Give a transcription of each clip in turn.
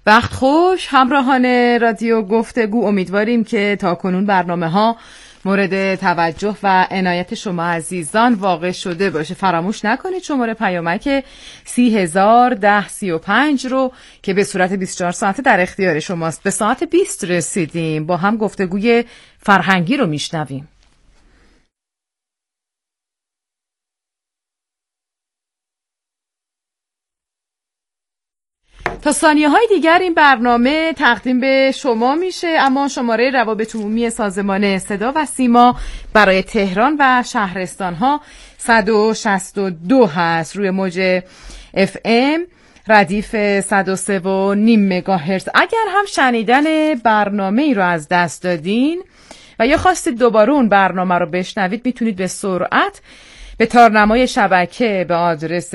بخت خوش همراهان رادیو گفتگو، امیدواریم که تاکنون برنامه‌ها مورد توجه و عنایت شما عزیزان واقع شده باشه. فراموش نکنید شماره پیامک 301035 رو که به صورت 24 ساعته در اختیار شماست. به ساعت 20 رسیدیم، با هم گفتگوی فرهنگی رو میشنویم. تا ثانیه‌های دیگر این برنامه تقدیم به شما میشه، اما شماره روابط عمومی سازمان صدا و سیما برای تهران و شهرستان‌ها 162 هست. روی موج FM ردیف 103.5 مگاهرتز. اگر هم شنیدن برنامه ای رو از دست دادین و یا خواستید دوباره اون برنامه رو بشنوید، میتونید به سرعت به تارنمای شبکه به آدرس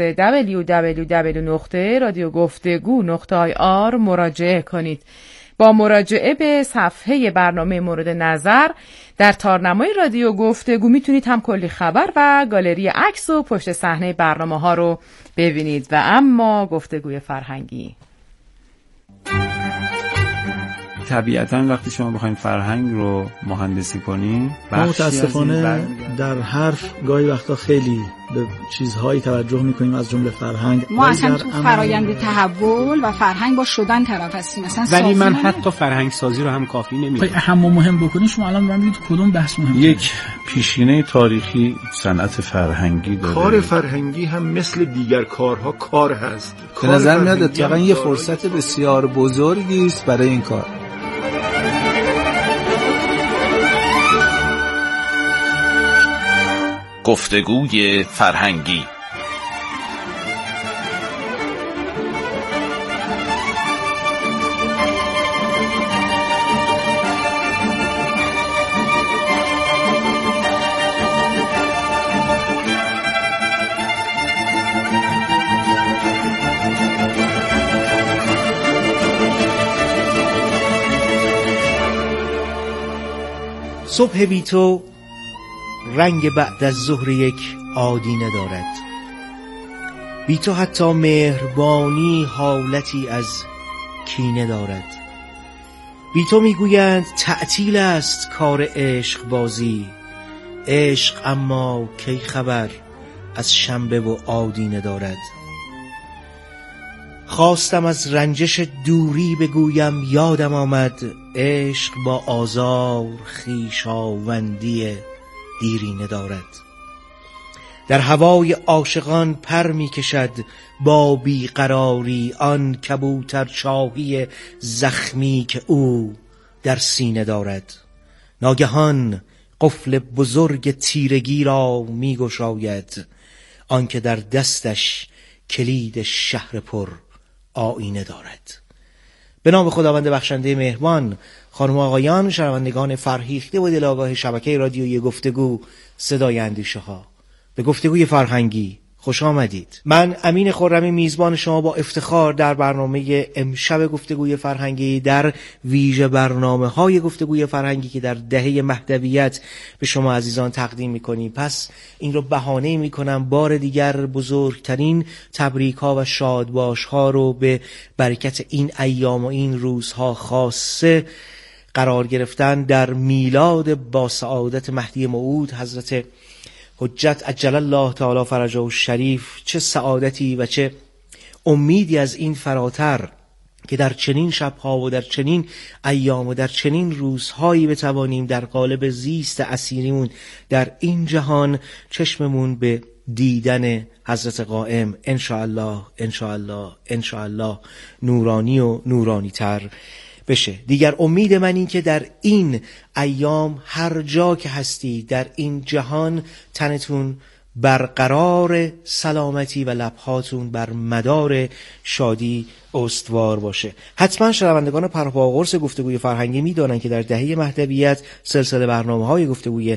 www.radiogoftegu.ir مراجعه کنید. با مراجعه به صفحه برنامه مورد نظر در تارنمای رادیو گفتگو میتونید هم کلی خبر و گالری عکس و پشت صحنه برنامه ها رو ببینید. و اما گفتگوی فرهنگی، طبیعتاً وقتی شما بخواید فرهنگ رو مهندسی کنین، متاسفانه در حرف گاهی وقتا خیلی به چیزهایی توجه میکنیم از جمله فرهنگ. ما اصلا تو فرایند تحول و فرهنگ با شدن طرف هستیم. ولی من حتی فرهنگ سازی رو هم کافی نمیدونم. اهم مهم بکنید شما الان ببینید کدوم بحث مهمه. یک پیشینه تاریخی صنعت فرهنگی داره. کار فرهنگی هم مثل دیگر کارها کار هست. به نظر میاد اتفاقا یه فرصت بسیار بزرگی است برای این کار. گفتگوی فرهنگی. صبح بی تو رنگ بعد از ظهر یک آدینه دارد. بی تو حتی مهربانی حالتی از کینه دارد. بی تو میگویند تعطیل است کار عشق بازی. عشق اما کی خبر از شنبه و آدینه دارد. خواستم از رنجش دوری بگویم یادم آمد. عشق با آزار خویشاوندی دیرینه دارد. در هوای عاشقان پر می کشد با بیقراری آن کبوتر چاهی زخمی که او در سینه دارد. ناگهان قفل بزرگ تیرگی را می گشاید آن که در دستش کلید شهر پر آینه دارد. به نام خداوند بخشنده مهربان، خانم و آقایان، شنوندگان فرهیخته و دلآگاه شبکه رادیویی گفتگو صدای اندیشه ها، به گفتگوی فرهنگی خوش آمدید. من امین خرمی میزبان شما با افتخار در برنامه امشب گفتگوی فرهنگی، در ویژه برنامه‌های گفتگوی فرهنگی که در دهه مهدویت به شما عزیزان تقدیم می‌کنیم. پس این رو بهانه می‌کنم بار دیگر بزرگترین تبریک‌ها و شادباش‌ها رو به برکت این ایام و این روزها خاصه قرار گرفتن در میلاد با سعادت مهدی موعود حضرت حجت عجل الله تعالی فرجه الشریف. چه سعادتی و چه امیدی از این فراتر که در چنین شبها و در چنین ایام و در چنین روزهایی بتوانیم در قالب زیست اسیریمون در این جهان چشممون به دیدن حضرت قائم انشاءالله انشاءالله انشاءالله نورانی و نورانی تر بشه. دیگر امید من این که در این ایام هر جا که هستی در این جهان تنتون برقرار سلامتی و لبهاتون بر مدار شادی استوار باشه. حتما شنوندگان پرپاقرص گفتگوی فرهنگی میدونن که در دهه مهدویت سلسله برنامه‌های گفتگوی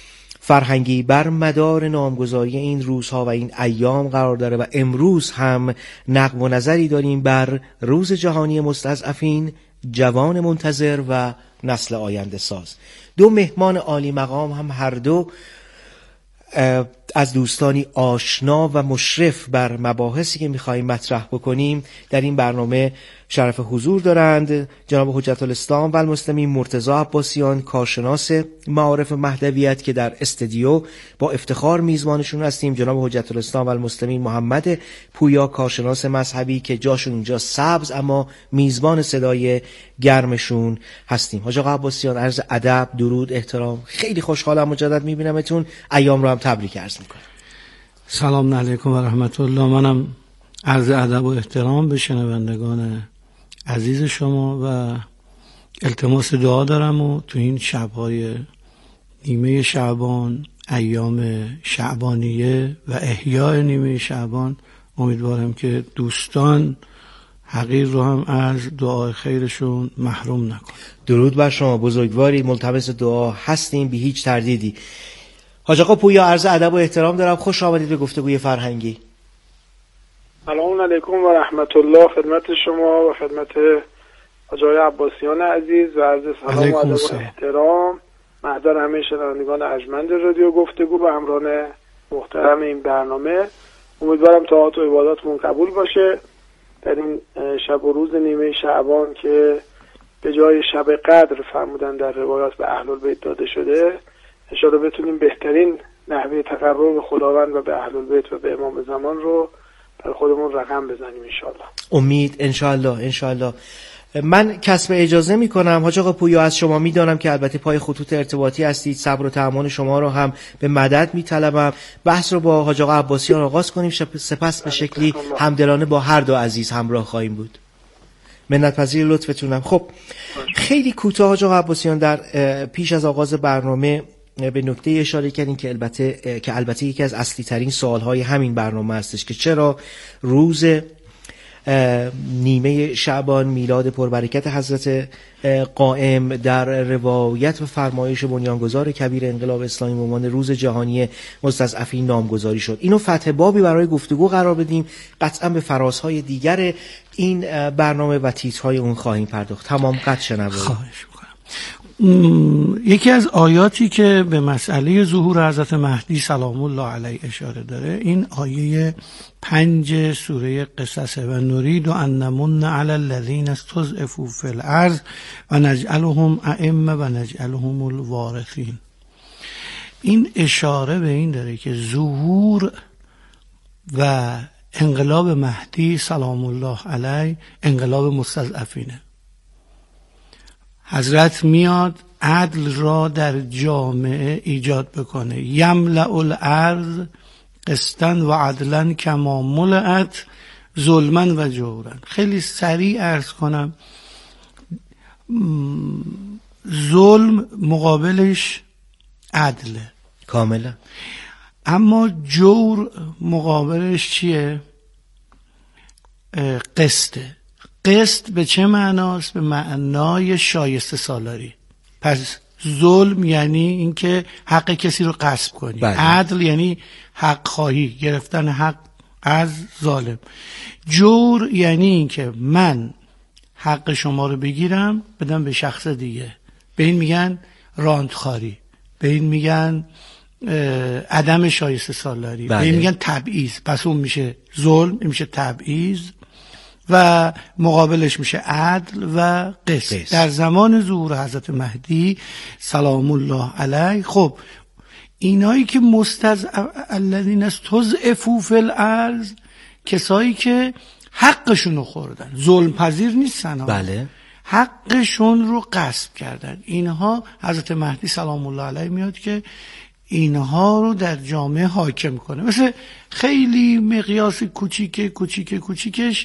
فرهنگی بر مدار نامگذاری این روزها و این ایام قرار داره و امروز هم نقد و نظری داریم بر روز جهانی مستضعفین، جوان منتظر و نسل آینده ساز. دو مهمان عالی مقام هم هر دو از دوستانی آشنا و مشرف بر مباحثی که می‌خوایم مطرح بکنیم در این برنامه شرف حضور دارند. جناب حجت الاسلام و المسلمین مرتضی عباسیان، کارشناس معارف مهدویت که در استودیو با افتخار میزبانشون هستیم. جناب حجت الاسلام و المسلمین محمد پویا، کارشناس مذهبی که جاشون اینجا سبز اما میزبان صدای گرمشون هستیم. حاج آقا عباسیان، عرض ادب، درود، احترام. خیلی خوشحالم مجدد میبینمتون. ایام رو هم تبریک عرض میکنم. سلام علیکم و رحمت الله. منم عرض ادب و احترام به شنوندگان عزیز شما و التماس دعا دارم و تو این شب‌های نیمه شعبان، ایام شعبانیه و احیاء نیمه شعبان، امیدوارم که دوستان حقیر رو هم از دعای خیرشون محروم نکن. درود بر شما بزرگواری، ملتمس دعا هستیم بی هیچ تردیدی. حاج آقا پویا، عرض ادب و احترام دارم. خوش آمدید به گفتگوی فرهنگی. سلام علیکم و رحمت الله خدمت شما و خدمت حاج آقای عباسیان عزیز و عرض سلام و ادب و احترام محضر همه شنوندگان ارجمند رادیو گفتگو و همراهان محترم این برنامه. امیدوارم طاعات و عباداتمون قبول باشه در این شب و روز نیمه شعبان که به جای شب قدر فرمودن در روایات به اهل البیت داده شده. ان شاء الله بتونیم بهترین نحوه تقرب به خداوند و به اهل البیت و به امام زمان رو در خودمون رقم بزنیم انشالله. امید انشالله. من کسب اجازه میکنم حاج آقا پویا، از شما میدانم که البته پای خطوط ارتباطی هستید، صبر و تحمل شما رو هم به مدد میطلبم. بحث رو با حاج آقا عباسیان آغاز کنیم، سپس به شکلی همدلانه با هر دو عزیز همراه خواهیم بود. منت‌پذیر لطفتونم. خب خیلی کوتاه حاج آقا عباسیان، در پیش از آغاز برنامه به نکته اشاره کردیم که البته یکی از اصلی ترین سوالهای همین برنامه هستش که چرا روز نیمه شعبان، میلاد پربرکت حضرت قائم، در روایت و فرمایش بنیانگذار کبیر انقلاب اسلامی به عنوان روز جهانی مستضعفین نامگذاری شد. اینو فتح بابی برای گفتگو قرار بدیم. قطعا به فرازهای دیگر این برنامه و تیترهای اون خواهیم پرداخت. تمام قد شنوایی. خواهش میکنم. یکی از آیاتی که به مسئله ظهور حضرت مهدی سلام الله علیه اشاره داره این آیه 5 سوره قصصه و نرید ان نمن علی الذین استضعفوا فی الارض و نجعلهم ائمه و نجعلهم الوارثین. این اشاره به این داره که ظهور و انقلاب مهدی سلام الله علیه انقلاب مستضعفینه. حضرت میاد عدل را در جامعه ایجاد بکنه. یملأ الارض قسطا و عدلا کما ملئت ظلما و جورا. خیلی سریع عرض کنم، ظلم مقابلش عدله کاملا، اما جور مقابلش چیه؟ قسطه. قسط به چه معناست؟ به معنای شایسته سالاری. پس ظلم یعنی اینکه حق کسی رو غصب کنی. عدل یعنی حق خواهی، گرفتن حق از ظالم. جور یعنی اینکه من حق شما رو بگیرم بدم به شخص دیگه. به این میگن راندخواری، به این میگن عدم شایسته سالاری، به این میگن تبعیض. پس اون میشه ظلم، این میشه تبعیض و مقابلش میشه عدل و قسط. در زمان ظهور حضرت مهدی سلام الله علیه، خب اینایی که الذین استضعفوا فی الارض، کسایی که حقشون خوردن، ظلم پذیر نیستن، بله، حقشون رو غصب کردن، اینها حضرت مهدی سلام الله علیه میاد که اینها رو در جامعه حاکم کنه. مثل خیلی مقیاس کوچیکش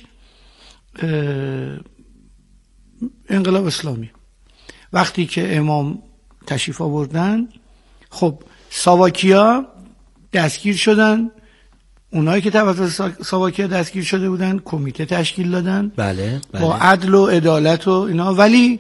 انقلاب اسلامی. وقتی که امام تشریف آوردن، خب ساواکیا دستگیر شدن، اونایی که توسط ساواکیا دستگیر شده بودن کمیته تشکیل دادن، بله. با عدل و عدالت و اینا، ولی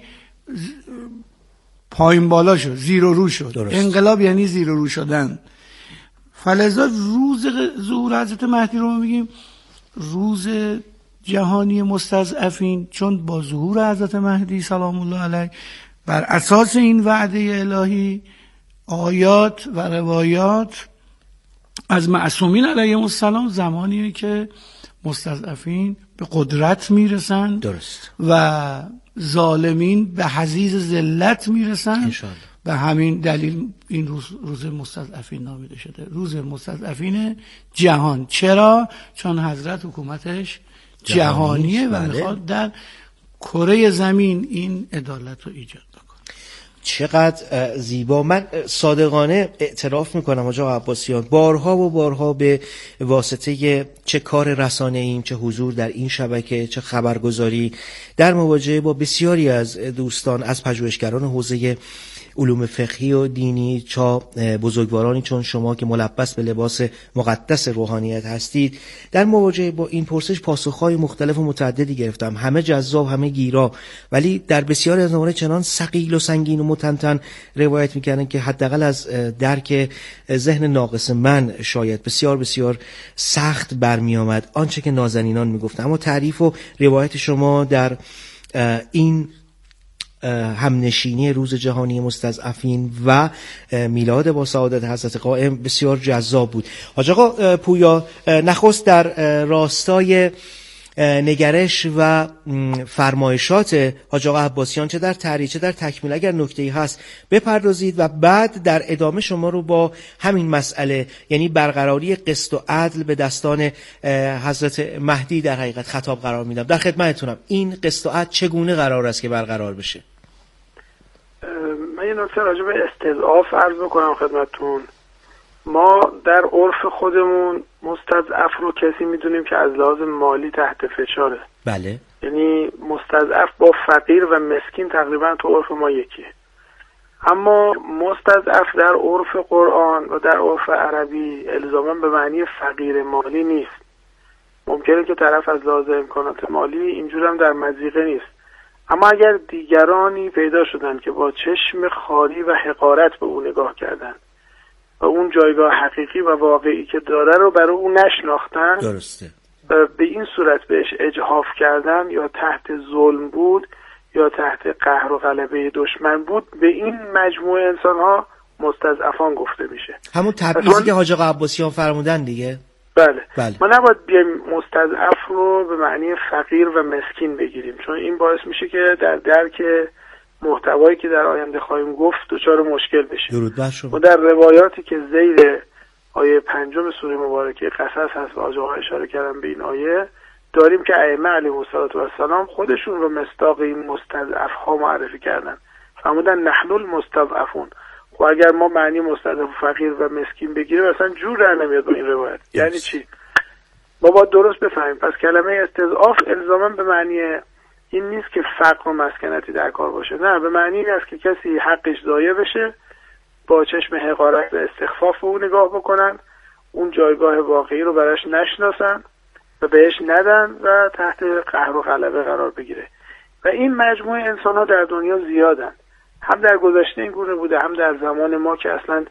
پایین بالا شد، زیر و رو شد. درست. انقلاب یعنی زیر و رو شدن. فلذا روز ظهور حضرت مهدی رو میگیم روز جهانی مستضعفین، چون با ظهور حضرت مهدی سلام الله علیه بر اساس این وعده الهی آیات و روایات از معصومین علیهم السلام زمانیه که مستضعفین به قدرت میرسن، درست، و ظالمین به حضیض ذلت میرسن. انشاءالله. به همین دلیل این روز مستضعفین نامیده شده، روز مستضعفین جهان. چرا؟ چون حضرت حکومتش جهانیه و میخواد در کره زمین این عدالت رو ایجاد بکنه. چقدر زیبا. من صادقانه اعتراف میکنم حاج آقا عباسیان، بارها و بارها به واسطه چه کار رسانه ایم، چه حضور در این شبکه، چه خبرگزاری، در مواجهه با بسیاری از دوستان از پژوهشگران حوزه علوم فقهی و دینی، چا بزرگوارانی چون شما که ملبس به لباس مقدس روحانیت هستید، در مواجهه با این پرسش پاسخهای مختلف و متعددی گرفتم، همه جذاب، همه گیرا، ولی در بسیاری از موارد چنان ثقیل و سنگین و متنتن روایت میکردن که حداقل از درک ذهن ناقص من شاید بسیار بسیار سخت برمی آمد آنچه که نازنینان میگفتن. اما تعریف و روایت شما در این همنشینی روز جهانی مستضعفین و میلاد با سعادت حضرت قائم بسیار جذاب بود. حاج آقا پویا، نخست در راستای نگرش و فرمایشات حاج آقا عباسیان، چه در تحریر چه در تکمیل، اگر نکته‌ای هست بپردازید و بعد در ادامه شما رو با همین مسئله، یعنی برقراری قسط و عدل به دستان حضرت مهدی در حقیقت خطاب قرار میدم. در خدمتتونم. این قسط و عدل چگونه قرار است که برقرار بشه؟ من یه نکته راجع به استضعاف عرض بکنم خدمتتون. ما در عرف خودمون مستضعف رو کسی میدونیم که از لحاظ مالی تحت فشاره. بله. یعنی مستضعف با فقیر و مسکین تقریبا تو عرف ما یکیه. اما مستضعف در عرف قرآن و در عرف عربی الزاما به معنی فقیر مالی نیست. ممکنه که طرف از لحاظ امکانات مالی اینجور هم در مضیقه نیست، اما اگر دیگرانی پیدا شدن که با چشم خالی و حقارت به او نگاه کردن و اون جایگاه حقیقی و واقعی که داره رو برای اون نشناختن، درسته، و به این صورت بهش اجحاف کردن، یا تحت ظلم بود یا تحت قهر و غلبه دشمن بود، به این مجموعه انسان ها مستضعفان گفته میشه. همون تبعیضی که حاج آقا عباسیان فرمودن دیگه. بله. بله. ما نباید بیایم مستضعف رو به معنی فقیر و مسکین بگیریم، چون این باعث میشه که در درک محتوایی که در آینده خواهیم گفت دچار مشکل بشه. درود بر شما. و در روایاتی که زیر آیه 5 سوره مبارکه قصص هست و آقا اشاره کردن به این آیه، داریم که ائمه علیهم السلام خودشون رو مصداق این مستضعف ها معرفی کردن. فرمودن نحن المستضعفون. و اگر ما معنی مستضعف فقیر و مسکین بگیریم اصلا جور در نمیاد با این روایت. یعنی چی؟ ما باید درست بفهمیم. پس کلمه استضعاف الزاما به معنی این نیست که فقر و مسکنتی در کار باشه، نه، به معنی این است که کسی حقش ضایع بشه، با چشم حقارت و استخفاف به اون نگاه بکنن، اون جایگاه واقعی رو براش نشناسن و بهش ندن و تحت قهر و غلبه قرار بگیره. و این مجموعه انسان ها در دنیا زیادن، هم در گذشته این گونه بوده، هم در زمان ما که اصلا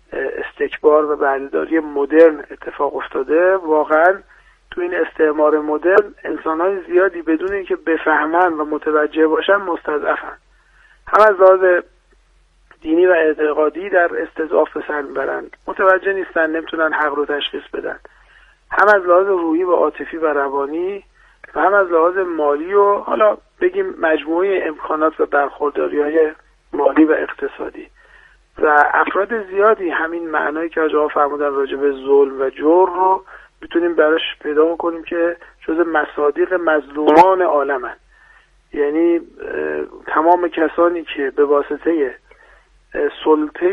استکبار و بردهداری مدرن اتفاق افتاده. واقعا تو این استعمار مدرن انسان‌های زیادی بدون اینکه بفهمن و متوجه باشن مستضعفن، هم از لحاظ دینی و اعتقادی در استضعاف به سر میبرند، متوجه نیستن، نمیتونن حق رو تشخیص بدن، هم از لحاظ روحی و عاطفی و روانی و هم از لحاظ مالی و حالا بگیم مجموعه امکانات و برخورداری‌های مالی و اقتصادی. و افراد زیادی همین معنایی که آقا فرمودن راجع به ظلم و جور رو میتونیم براش پیدا بکنیم که جز مصادیق مظلومان عالمن. یعنی تمام کسانی که به واسطه سلطه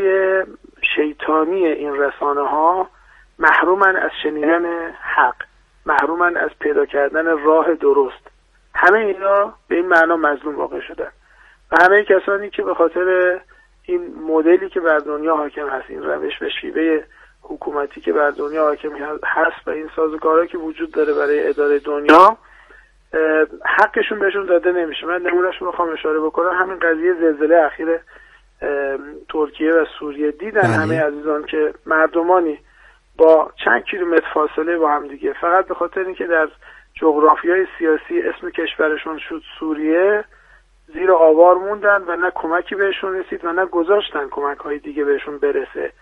شیطانی این رسانه ها محرومن از شنیدن حق، محرومن از پیدا کردن راه درست، همه اینا به این معنا مظلوم واقع شدن. و همه کسانی که به خاطر این مدلی که بر دنیا حاکم هست، این روش و شیوه حکومتی که بر دنیا حاکم هست و این سازوکارهایی که وجود داره برای اداره دنیا، حقشون بهشون داده نمیشه. من نمونهش رو بخوام اشاره بکنم، همین قضیه زلزله اخیر ترکیه و سوریه دیدن همه عزیزان که مردمانی با چند کیلومتر فاصله با هم دیگه، فقط به خاطر اینکه در جغرافیای سیاسی اسم کشورشون شد سوریه، زیر آوار موندن و نه کمکی بهشون رسید و نه گذاشتن کمک های دیگه بهشون برسه.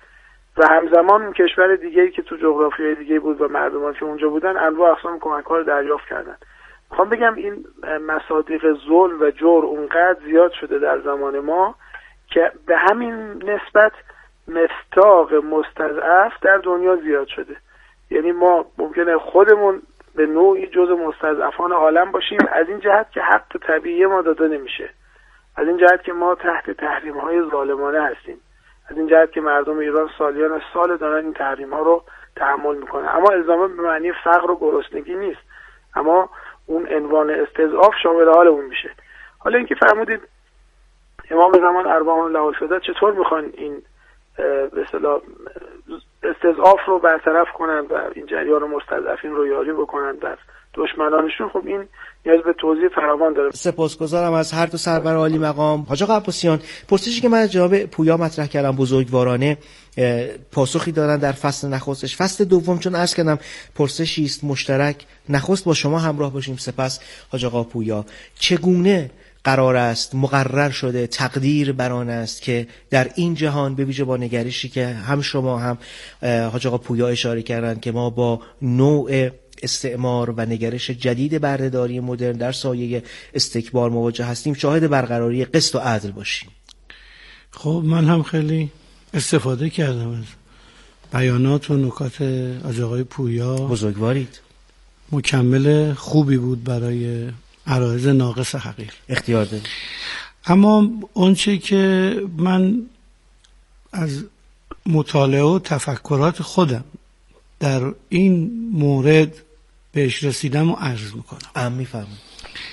و همزمان کشور دیگه‌ای که تو جغرافیای دیگه بود و مردمان که اونجا بودن انواع اقسام کمک‌ها رو دریافت کردن. میخوام بگم این مصادیق ظلم و جور اونقدر زیاد شده در زمان ما که به همین نسبت مصداق مستضعف در دنیا زیاد شده. یعنی ما ممکنه خودمون به نوعی جزء مستضعفان عالم باشیم، از این جهت که حق طبیعی ما داده نمیشه، از این جهت که ما تحت تحریم‌های ظالمانه هستیم، از این جهت که مردم ایران سالیان سال دارن این تحریم‌ها رو تحمل میکنن. اما الزاما به معنی فقر و گرسنگی نیست، اما اون عنوان استضعاف شامل حال اون میشه. حالا اینکه فرمودید امام زمان اربعون الله الفدا چطور میخوان این به اصطلاح استضعاف رو برطرف کنن و این جریان مستضعفین رو یاری بکنن در دشمنانشون، خب این نیاز به توضیح فراوان داره. سپاسگزارم از هر دو سرور عالی مقام. حاج آقا عباسیان، پرسشی که من از جناب پویا مطرح کردم بزرگوارانه پاسخی دارن در فصل نخستش. فصل دوم چون عرض کردم پرسشی است مشترک، نخست با شما همراه باشیم، سپس حاج آقا پویا. چگونه قرار است، مقرر شده، تقدیر بر آن است که در این جهان به ویژه با نگرشی که هم شما هم حاج آقا پویا اشاره کردن که ما با نوع استعمار و نگرش جدید بردهداری مدرن در سایه استکبار مواجه هستیم، شاهد برقراری قسط و عدل باشیم؟ خب من هم خیلی استفاده کردم از بیانات و نکات حاج آقای پویا. بزرگوارید. مکمل خوبی بود برای عرایض ناقص حقیر. اختیار دارید. اما اونچه که من از مطالعه و تفکرات خودم در این مورد بهش رسیدم و عرض میکنم. میفهمم.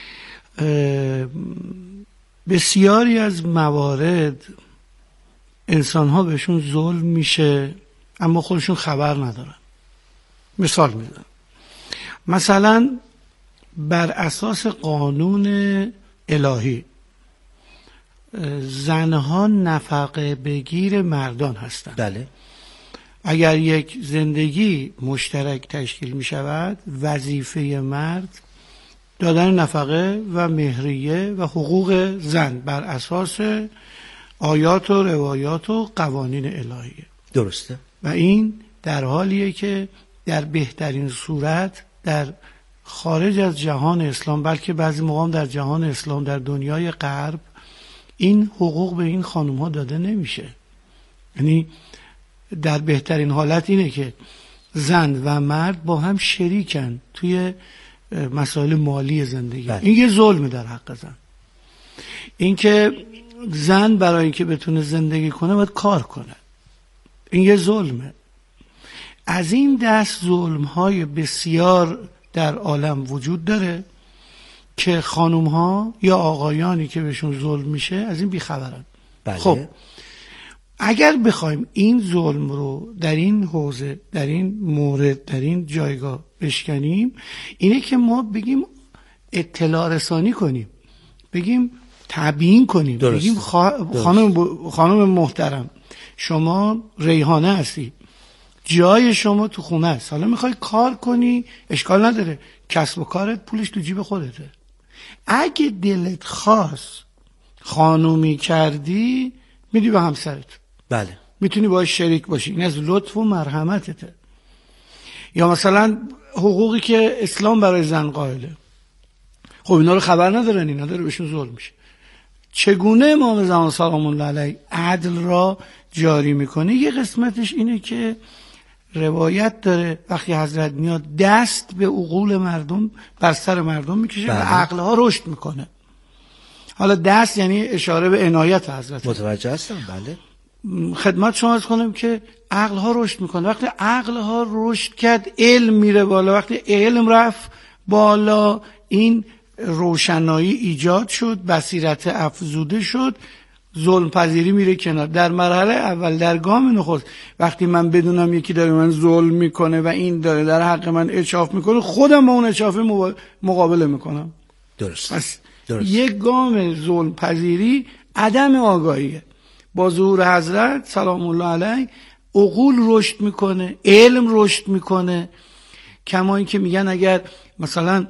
بسیاری از موارد انسان ها بهشون ظلم میشه اما خودشون خبر ندارن. مثال میزنم. مثلا بر اساس قانون الهی زنها نفقه بگیر مردان هستند. بله. اگر یک زندگی مشترک تشکیل می شود، وظیفه مرد دادن نفقه و مهریه و حقوق زن بر اساس آیات و روایات و قوانین الهیه. درسته. و این در حالیه که در بهترین صورت در خارج از جهان اسلام، بلکه بعضی موقع در جهان اسلام، در دنیای غرب، این حقوق به این خانم ها داده نمیشه. یعنی در بهترین حالت اینه که زن و مرد با هم شریکن توی مسائل مالی زندگی. این یه ظلمه در حق زن. این که زن برای اینکه بتونه زندگی کنه باید کار کنه، این یه ظلمه. از این دست ظلم‌های بسیار در عالم وجود داره که خانوم‌ها یا آقایانی که بهشون ظلم میشه از این بیخبرن. بله. خب اگر بخوایم این ظلم رو در این حوزه، در این مورد، در این جایگاه بشکنیم، اینه که ما بگیم اطلاع رسانی کنیم، بگیم تبیین کنیم. درست. بگیم خانم محترم، شما ریحانه هستی، جای شما تو خونه است، حالا میخوای کار کنی اشکال نداره، کسب و کارت پولش تو جیب خودته. اگه دلت خواست خانومی کردی میدی به همسرت. بله. میتونی باهاش شریک باشی، این از لطف و مرحمتته. یا مثلا حقوقی که اسلام برای زن قائله، خب اینا رو خبر ندارن، اینا داره بهشون ظلم میشه. چگونه امام زمان سلام الله علیه عدل را جاری میکنه؟ یه قسمتش اینه که روایت داره وقتی حضرت میاد دست به عقول مردم، بر سر مردم میکشه و عقلها رشد میکنه. حالا دست یعنی اشاره به عنایت حضرت. متوجه هستم. بله. خدمت شما عرض کنم که عقلها رشد میکنه. وقتی عقلها رشد کرد علم میره بالا، وقتی علم رفت بالا این روشنایی ایجاد شد، بصیرت افزوده شد، ظلم پذیری میره کنار. در مرحله اول، در گام نخست، وقتی من بدونم یکی داره من ظلم میکنه و این داره در حق من اچاف میکنه، خودم با اون اچافه مقابله میکنم. درست. پس یک گام ظلم پذیری عدم آگاهیه. با ظهور حضرت سلام الله علیه عقول رشد میکنه، علم رشد میکنه. کما این که میگن اگر مثلا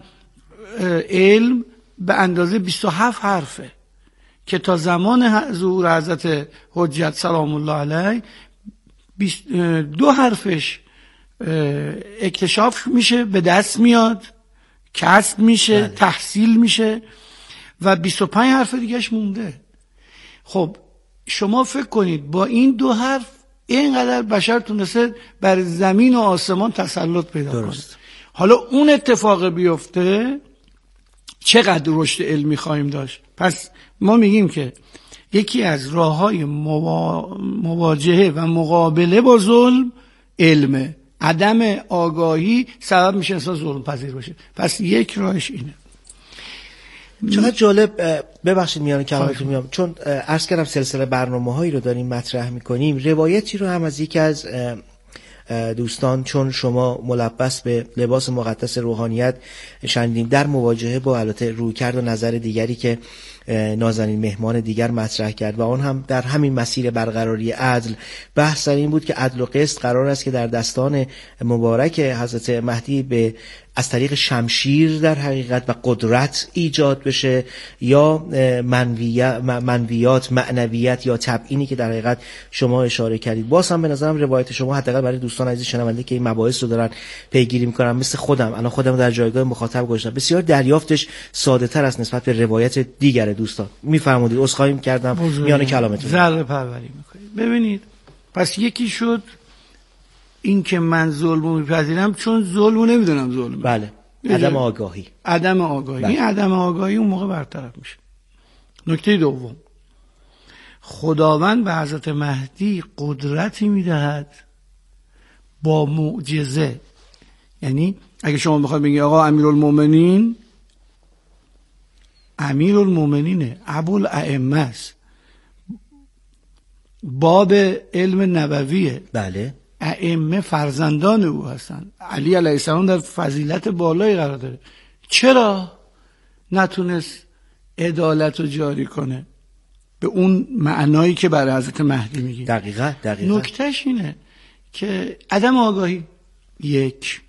علم به اندازه 27 حرفه که تا زمان ظهور حضرت حجت سلام الله علیه 2 حرفش اکتشاف میشه، به دست میاد، کسب میشه، بله. تحصیل میشه و 25 حرف دیگهش مونده. خب شما فکر کنید با این 2 حرف اینقدر بشر تونسته بر زمین و آسمان تسلط پیدا کنه. حالا اون اتفاق بیفته چقدر رشد علمی خواهیم داشت. پس ما میگیم که یکی از راه‌های مواجهه و مقابله با ظلم علمه. عدم آگاهی سبب میشه انسان ظلم پذیر باشه. پس یک راهش اینه. چقدر جالب. ببخشید میان کلامتون میام، چون عرض کردم سلسله برنامه‌هایی رو داریم مطرح میکنیم. روایتی رو هم از یکی از دوستان، چون شما ملبس به لباس مقدس روحانیت شنیدیم، در مواجهه با البته رویکرد و نظر دیگری که نازنین مهمان دیگر مطرح کرد و آن هم در همین مسیر برقراری عدل، بحث این بود که عدل و قسط قرار است که در دستان مبارک حضرت مهدی از طریق شمشیر در حقیقت و قدرت ایجاد بشه، یا منویات، معنویت یا تبیینی که در حقیقت شما اشاره کردید. باز هم به نظرم روایت شما حداقل برای دوستان عزیز شنونده که این مباحث رو دارن پیگیری میکنن، مثل خودم در جایگاه مخاطب گذاشتم، بسیار دریافتش ساده تر است نسبت به روایت دیگر دوستان. میفرمودید، عذرخواهی می‌کردم میان کلامتون ذره پروری میکنید. ببینید، پس یکی شد این که من ظلمو میپذیرم چون ظلمو نمیدونم ظلمه. بله، عدم آگاهی. بله. این عدم آگاهی اون موقع برطرف میشه. نکته دوم، خداوند به حضرت مهدی قدرتی میدهد با معجزه. یعنی اگه شما بخواید بگید آقا امیرالمومنینه، ابوالائمه است، باب علم نبویه. بله. ائمه فرزندان او هستند. علی علیه السلام در فضیلت بالایی قرار داره. چرا نتونست عدالت رو جاری کنه به اون معنایی که برای حضرت مهدی میگه؟ دقیقاً. نکتهش اینه که عدم آگاهی. یک.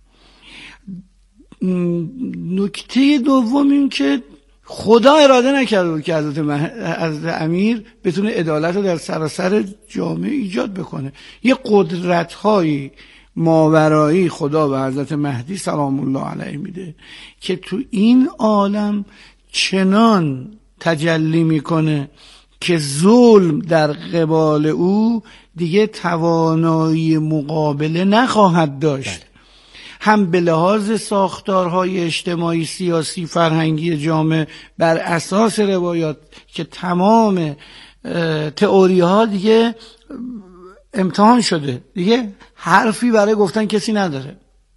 نکته دوم این که خدا اراده نکرده بود که حضرت امیر بتونه عدالت رو در سراسر جامعه ایجاد بکنه. یه قدرت‌های ماورایی خدا به حضرت مهدی سلام الله علیه میده که تو این عالم چنان تجلی میکنه که ظلم در قبال او دیگه توانایی مقابله نخواهد داشت. بله. هم به لحاظ ساختارهای اجتماعی، سیاسی، فرهنگی جامعه بر اساس روایات که تمام تئوری ها دیگه امتحان شده، دیگه حرفی برای گفتن کسی نداره.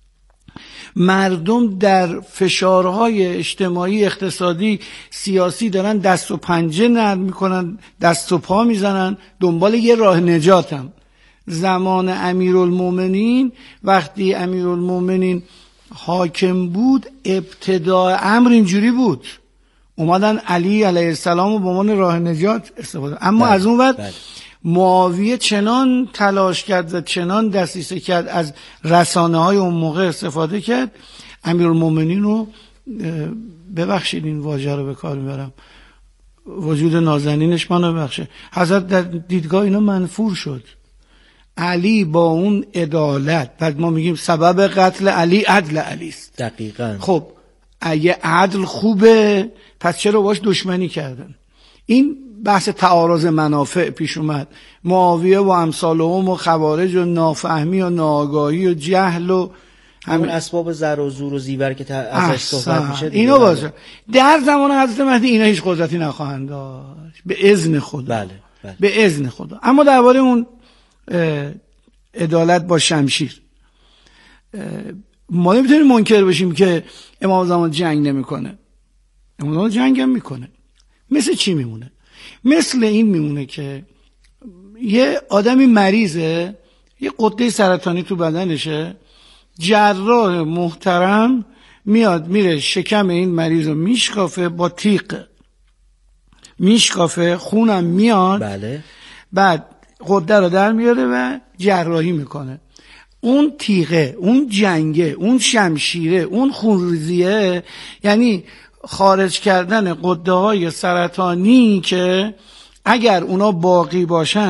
مردم در فشارهای اجتماعی، اقتصادی، سیاسی دارن دست و پنجه نرم میکنن، دست و پا میزنن، دنبال یه راه نجاتم. زمان امیرالمومنین، وقتی امیرالمومنین حاکم بود، ابتداء امر اینجوری بود، اومدن علی علیه السلام رو به عنوان راه نجات استفاده. اما از اون وقت معاویه چنان تلاش کرد و چنان دسیسه کرد، از رسانه های اون موقع استفاده کرد، امیرالمومنین رو، ببخشید این واژه رو به کار میبرم، وجود نازنینش منو ببخشه، حضرت در دیدگاه اینا منفور شد. علی با اون عدالت، بعد ما میگیم سبب قتل علی عدل علی است. دقیقاً. خب اگه عدل خوبه پس چرا باش دشمنی کردن؟ این بحث تعارض منافع پیش اومد. معاویه و امثالهم و خوارج و نافهمی و ناآگاهی و جهل و همون اسباب زر و زور و زیور که ازش صحبت میشه اینو باشه. در زمان حضرت مهدی اینا هیچ قدرتی نخواهند داشت به اذن خدا. بله. به اذن خدا. اما درباره اون عدالت با شمشیر، ما نمیتونیم منکر بشیم که امام زمان جنگ نمیکنه. امام زمان جنگ هم میکنه. مثل چی میمونه؟ مثل این میمونه که یه آدمی مریضه، یه غده سرطانی تو بدنشه، جراح محترم میاد میره شکم این مریض رو میشکافه، با تیغ میشکافه، خونم میاد. بله. بعد غده رو در میاره و جراحی میکنه. اون تیغه، اون جنگه، اون شمشیره، اون خونریزیه، یعنی خارج کردن غده های سرطانی که اگر اونا باقی باشن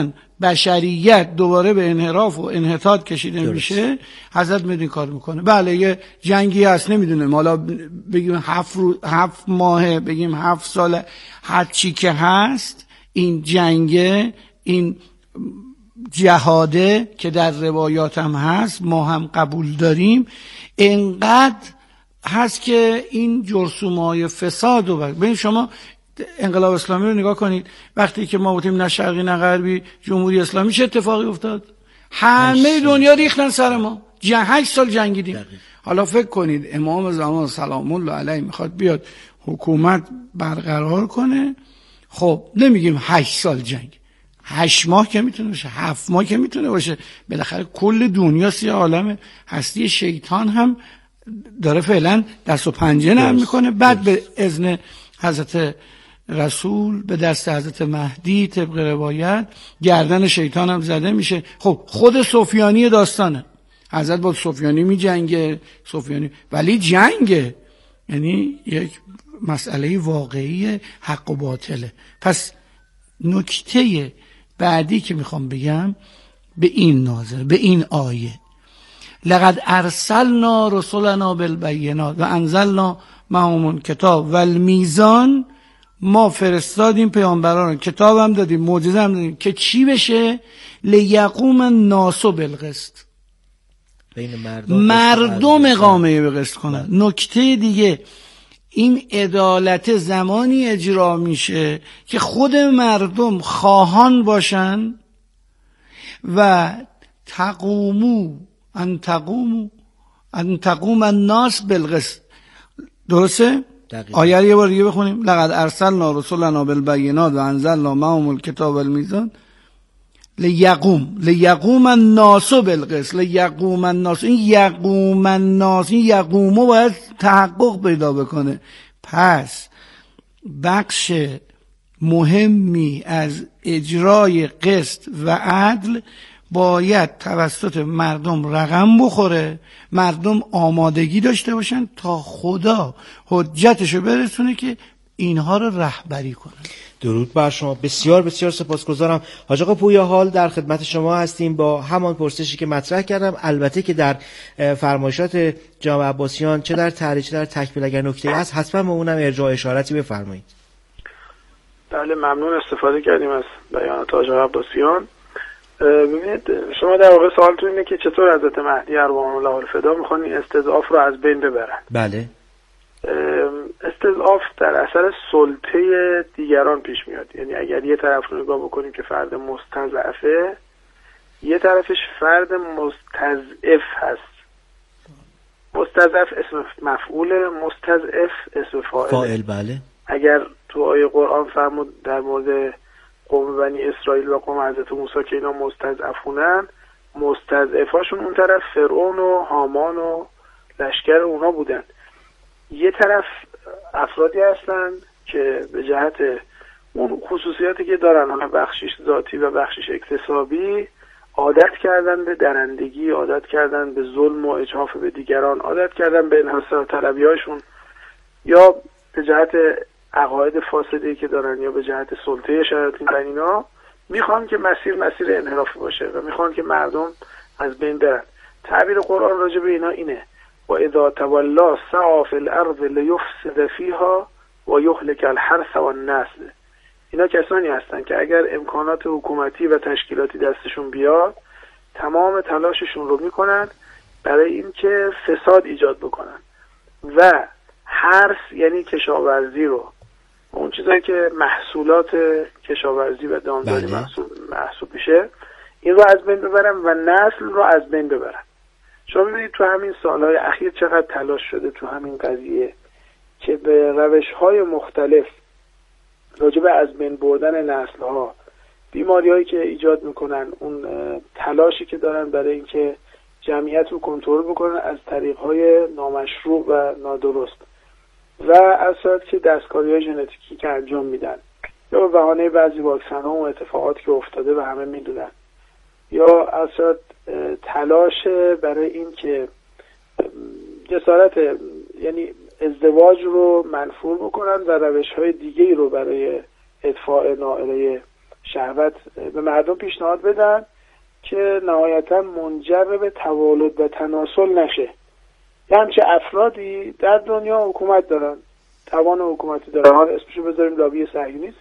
بشریت دوباره به انحراف و انحطاط کشیده میشه، حضرت میدین کار میکنه. بله یه جنگی هست، نمیدونم حالا بگیم 7 ماه، بگیم 7 سال، هر چی که هست، این جنگه، این جهاده که در روایات هم هست، ما هم قبول داریم، انقدر هست که این جرثومه‌های فساد رو ببین. شما انقلاب اسلامی رو نگاه کنید، وقتی که ما بودیم نه شرقی نه غربی، جمهوری اسلامی، چه اتفاقی افتاد؟ همه دنیا ریختن سر ما، 8 سال جنگیدیم. حالا فکر کنید امام زمان سلام الله علیه میخواد بیاد حکومت برقرار کنه، خب نمیگیم 8 سال جنگ، 8 ماه که میتونه باشه، 7 ماه که میتونه باشه، بالاخره کل دنیا سی عالم هستی شیطان هم داره فعلا دست و پنجه نرم میکنه. بعد به اذن حضرت رسول به دست حضرت مهدی طبق روایت گردن شیطان هم زده میشه. خب خود سفیانی داستانه، حضرت با سفیانی می جنگه، سفیانی ولی جنگه، یعنی یک مسئله واقعی حق و باطله. پس نکته بعدی که میخوام بگم به این ناظر، به این آیه، لقد ارسلنا رسولنا بالبینات و انزلنا معهم الکتاب والمیزان، ما فرستادیم پیامبران، کتاب هم دادیم، معجزه هم دادیم که چی بشه؟ لیقوم الناس بالقسط، بین مردم اقامه به قسط کنن. نکته دیگه، این عدالت زمانی اجرا میشه که خود مردم خواهان باشن و ان تقوم الناس بالقسط. درسته؟ آیه رو یه بار دیگه بخونیم. لقد ارسلنا رسولنا بالبینات و انزلنا معهم الکتاب والمیزان لیقوم الناس بالقسط. لیقوم الناس، این یقوم الناس، این یقومو باید تحقق پیدا بکنه. پس بخش مهمی از اجرای قسط و عدل باید توسط مردم رقم بخوره، مردم آمادگی داشته باشن تا خدا حجتشو برسونه که اینها رو رهبری کنن. درود بر شما، بسیار بسیار سپاسگزارم. حاج آقا پویا حال در خدمت شما هستیم با همان پرسشی که مطرح کردم، البته که در فرمایشات جناب عباسیان چه در تحریف چه در تکمیل اگر نکته هست حتما به اونم ارجاع اشارتی بفرمایید. بله ممنون، استفاده کردیم از بیانات حاج آقا عباسیان. ببینید شما در واقع سوالتون اینه که چطور حضرت مهدی ارواح الله الفدا میخوان این استضعاف رو از بین ببرن. بله. استضعاف در اثر سلطه دیگران پیش میاد. یعنی اگر یه طرف رو نگاه بکنیم که فرد مستضعفه، یه طرفش فرد مستضعف هست. مستضعف اسم مفعول، مستضعف اسم فاعل. بله. اگر تو آیه قرآن فرمود در مورد قوم بنی اسرائیل و قوم حضرت موسی که اینا مستضعفونن، مستضعفاشون اون طرف فرعون و هامان و لشکر اونا بودن. یه طرف افرادی هستن که به جهت اون خصوصیاتی که دارن، حالا بخشش ذاتی و بخشش اکتسابی، عادت کردن به درندگی، عادت کردن به ظلم و اجحاف به دیگران، عادت کردن به انحصار طلبی هاشون، یا به جهت عقاید فاسدی که دارن یا به جهت سلطه شیاطین و اینا میخوان که مسیر انحرافی باشه و میخوان که مردم از بین برن. تعبیر قرآن راجع به اینا اینه: و اذا تولا سعی فی الارض لیفسد فیها و یهلک الحرث و النسل. اینا کسانی هستن که اگر امکانات حکومتی و تشکیلاتی دستشون بیاد، تمام تلاششون رو میکنن برای اینکه فساد ایجاد بکنن و حرث یعنی کشاورزی رو، اون چیزایی که محصولات کشاورزی و دامداری محسوب میشه، این رو از بین ببرن و نسل رو از بین ببرن. شما ببینید تو همین سالهای اخیر چقدر تلاش شده تو همین قضیه که به روش‌های مختلف راجع به از بین بردن نسل‌ها، بیماری‌هایی که ایجاد میکنن، اون تلاشی که دارن برای اینکه جمعیت رو کنترل بکنن از طریق‌های نامشروع و نادرست و از صورت که دستکاری‌های ژنتیکی که انجام میدن، یا به بهانه بعضی واکسن‌ها و اتفاقاتی که افتاده و همه میدونن، یا از صورت تلاش برای این که جسارت یعنی ازدواج رو منفور بکنن و روش‌های دیگه‌ای رو برای ادفاع نائله شهوت به مردم پیشنهاد بدن که نهایتا منجر به توالد و تناسل نشه. یه همچه افرادی در دنیا حکومت دارن، توان حکومتی دارن، حالا اسمشو بذاریم لابی صهیونیست،